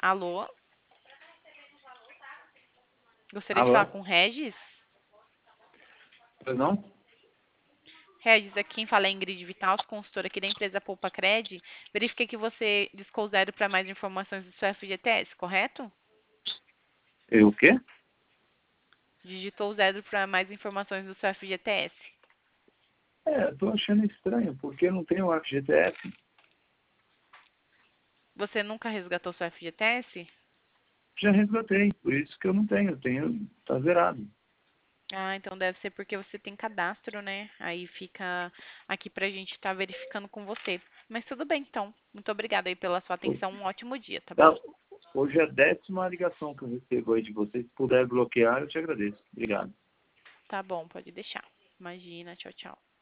Alô? Gostaria de falar Alô? com o Regis? Pois não? Regis, aqui quem fala é Ingrid Vital, consultora aqui da empresa Poupa Cred. Verifiquei que você discou zero para mais informações do seu FGTS, correto? Eu o quê? Digitou zero para mais informações do seu FGTS. Tô achando estranho, porque eu não tenho o FGTS. Você nunca resgatou seu FGTS? Já resgatei, por isso que eu não tenho. Tá zerado. Ah, então deve ser porque você tem cadastro, né? Aí fica aqui pra gente estar verificando com você. Mas tudo bem, então. Muito obrigada aí pela sua atenção. Um ótimo dia, tá Tá, bom? hoje é a 10ª ligação que eu recebo aí de vocês. Se puder bloquear, eu te agradeço. Obrigado. Tá bom, pode deixar. Imagina, tchau, tchau.